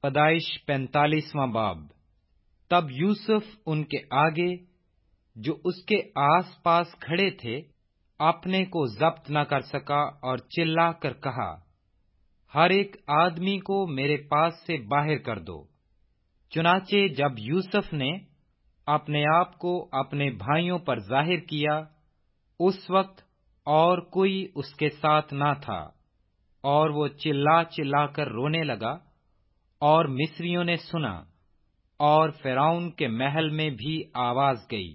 پیدائش 45واں باب۔ تب یوسف ان کے آگے جو اس کے آس پاس کھڑے تھے اپنے کو ضبط نہ کر سکا اور چلا کر کہا، ہر ایک آدمی کو میرے پاس سے باہر کر دو۔ چنانچہ جب یوسف نے اپنے آپ کو اپنے بھائیوں پر ظاہر کیا، اس وقت اور کوئی اس کے ساتھ نہ تھا، اور وہ چلا چلا کر رونے لگا، اور مصریوں نے سنا، اور فرعون کے محل میں بھی آواز گئی۔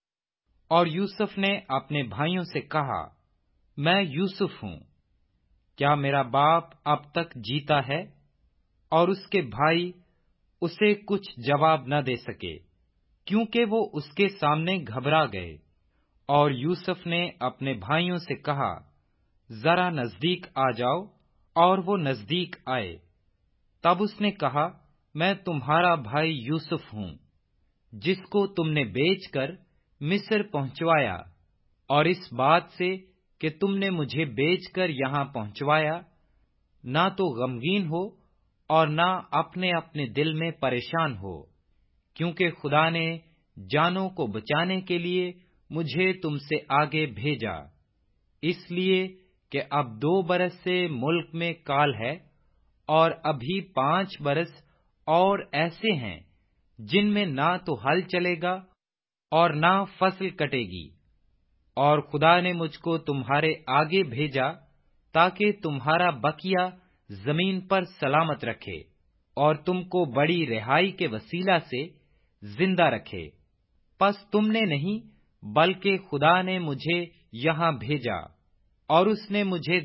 اور یوسف نے اپنے بھائیوں سے کہا، میں یوسف ہوں، کیا میرا باپ اب تک جیتا ہے؟ اور اس کے بھائی اسے کچھ جواب نہ دے سکے، کیونکہ وہ اس کے سامنے گھبرا گئے۔ اور یوسف نے اپنے بھائیوں سے کہا، ذرا نزدیک آ جاؤ، اور وہ نزدیک آئے۔ تب اس نے کہا، میں تمہارا بھائی یوسف ہوں، جس کو تم نے بیچ کر مصر پہنچوایا، اور اس بات سے کہ تم نے مجھے بیچ کر یہاں پہنچوایا، نہ تو غمگین ہو اور نہ اپنے اپنے دل میں پریشان ہو، کیونکہ خدا نے جانوں کو بچانے کے لیے مجھے تم سے آگے بھیجا، اس لیے کہ اب 2 برس سے ملک میں کال ہے، اور ابھی 5 برس اور ایسے ہیں جن میں نہ تو ہل چلے گا اور نہ فصل کٹے گی۔ اور خدا نے مجھ کو تمہارے آگے بھیجا تاکہ تمہارا بقیہ زمین پر سلامت رکھے، اور تم کو بڑی رہائی کے وسیلہ سے زندہ رکھے۔ پس تم نے نہیں بلکہ خدا نے مجھے یہاں بھیجا، اور اس نے مجھے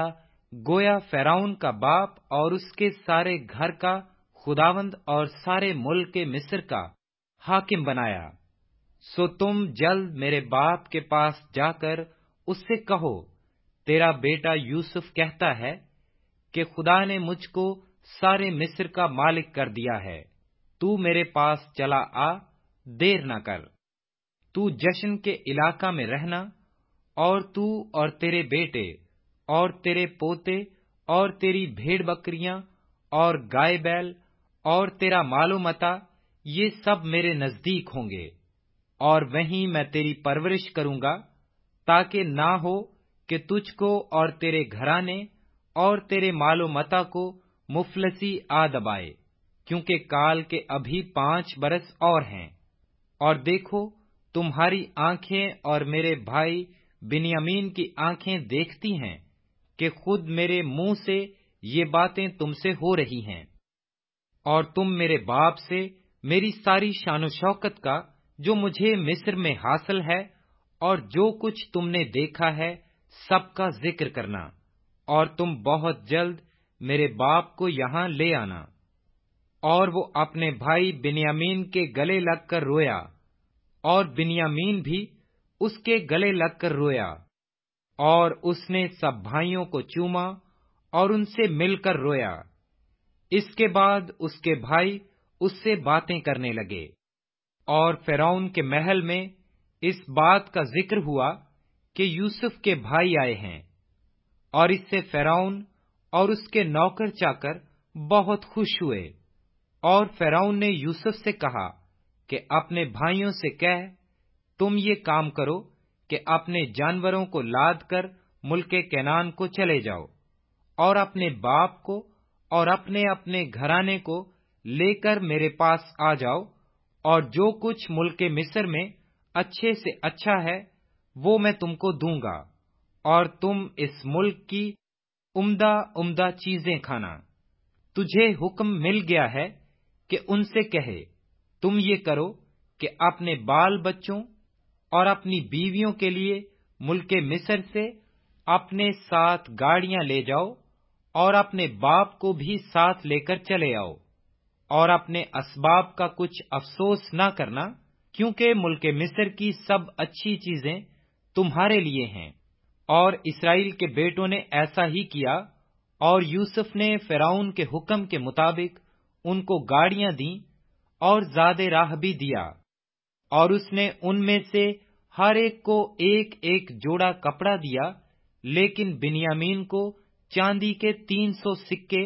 گویا فرعون کا باپ اور اس کے سارے گھر کا خداوند اور سارے ملک مصر کا حاکم بنایا۔ سو تم جلد میرے باپ کے پاس جا کر اس سے کہو، تیرا بیٹا یوسف کہتا ہے کہ خدا نے مجھ کو سارے مصر کا مالک کر دیا ہے، تو میرے پاس چلا آ، دیر نہ کر۔ تو جشن کے علاقہ میں رہنا، اور تو اور تیرے بیٹے اور تیرے پوتے اور تیری بھیڑ بکریاں اور گائے بیل اور تیرا مال و متاع، یہ سب میرے نزدیک ہوں گے، اور وہیں میں تیری پرورش کروں گا، تاکہ نہ ہو کہ تجھ کو اور تیرے گھرانے اور تیرے مال و متاع کو مفلسی آ دبائے، کیونکہ کال کے ابھی 5 برس اور ہیں۔ اور دیکھو، تمہاری آنکھیں اور میرے بھائی بنیامین کی آنکھیں دیکھتی ہیں کہ خود میرے منہ سے یہ باتیں تم سے ہو رہی ہیں، اور تم میرے باپ سے میری ساری شان و شوکت کا جو مجھے مصر میں حاصل ہے اور جو کچھ تم نے دیکھا ہے سب کا ذکر کرنا، اور تم بہت جلد میرے باپ کو یہاں لے آنا۔ اور وہ اپنے بھائی بنیامین کے گلے لگ کر رویا، اور بنیامین بھی اس کے گلے لگ کر رویا، اور اس نے سب بھائیوں کو چوما اور ان سے مل کر رویا۔ اس کے بعد اس کے بھائی اس سے باتیں کرنے لگے، اور فرعون کے محل میں اس بات کا ذکر ہوا کہ یوسف کے بھائی آئے ہیں، اور اس سے فرعون اور اس کے نوکر چاکر بہت خوش ہوئے۔ اور فرعون نے یوسف سے کہا کہ اپنے بھائیوں سے کہہ، تم یہ کام کرو کہ اپنے جانوروں کو لاد کر ملک کنعان کو چلے جاؤ، اور اپنے باپ کو اور اپنے اپنے گھرانے کو لے کر میرے پاس آ جاؤ، اور جو کچھ ملک مصر میں اچھے سے اچھا ہے وہ میں تم کو دوں گا، اور تم اس ملک کی عمدہ عمدہ چیزیں کھانا۔ تجھے حکم مل گیا ہے کہ ان سے کہے، تم یہ کرو کہ اپنے بال بچوں اور اپنی بیویوں کے لیے ملک مصر سے اپنے ساتھ گاڑیاں لے جاؤ، اور اپنے باپ کو بھی ساتھ لے کر چلے آؤ، اور اپنے اسباب کا کچھ افسوس نہ کرنا، کیونکہ ملک مصر کی سب اچھی چیزیں تمہارے لیے ہیں۔ اور اسرائیل کے بیٹوں نے ایسا ہی کیا، اور یوسف نے فرعون کے حکم کے مطابق ان کو گاڑیاں دیں اور زاد راہ بھی دیا، اور اس نے ان میں سے ہر ایک کو ایک ایک جوڑا کپڑا دیا، لیکن بنیامین کو چاندی کے 300 سکے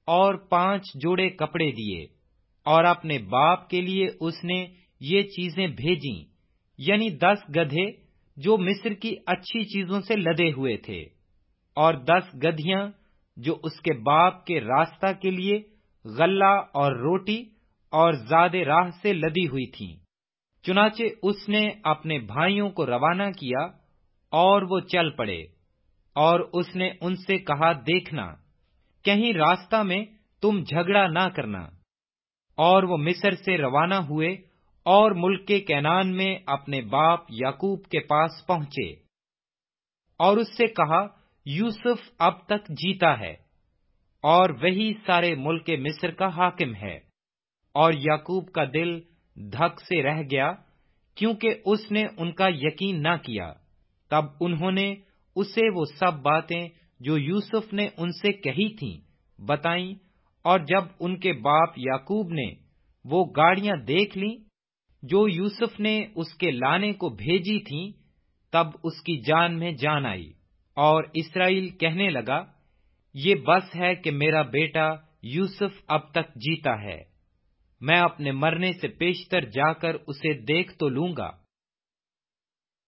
اور 5 جوڑے کپڑے دیے، اور اپنے باپ کے لیے اس نے یہ چیزیں بھیجیں، یعنی 10 گدھے جو مصر کی اچھی چیزوں سے لدے ہوئے تھے، اور 10 گدھیاں جو اس کے باپ کے راستہ کے لیے غلہ اور روٹی اور زاد راہ سے لدی ہوئی تھیں۔ چنانچہ اس نے اپنے بھائیوں کو روانہ کیا اور وہ چل پڑے، اور اس نے ان سے کہا، دیکھنا کہیں راستہ میں تم جھگڑا نہ کرنا۔ اور وہ مصر سے روانہ ہوئے اور ملک کے کینان میں اپنے باپ یعقوب کے پاس پہنچے، اور اس سے کہا، یوسف اب تک جیتا ہے، اور وہی سارے ملک مصر کا حاکم ہے۔ اور یعقوب کا دل دھک سے رہ گیا، کیونکہ اس نے ان کا یقین نہ کیا۔ تب انہوں نے اسے وہ سب باتیں جو یوسف نے ان سے کہی تھیں بتائیں، اور جب ان کے باپ یعقوب نے وہ گاڑیاں دیکھ لیں جو یوسف نے اس کے لانے کو بھیجی تھیں، تب اس کی جان میں جان آئی، اور اسرائیل کہنے لگا، یہ بس ہے کہ میرا بیٹا یوسف اب تک جیتا ہے، میں اپنے مرنے سے پیشتر جا کر اسے دیکھ تو لوں گا۔